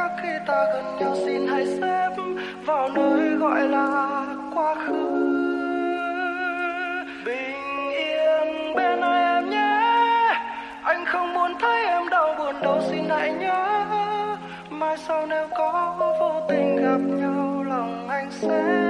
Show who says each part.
Speaker 1: khắc khi ta gần nhau, xin hãy xếp vào nơi gọi là quá khứ. Bình yên bên ai em nhé, anh không muốn thấy em đau buồn đâu, xin hãy nhớ mai sau nếu có vô tình gặp nhau lòng anh sẽ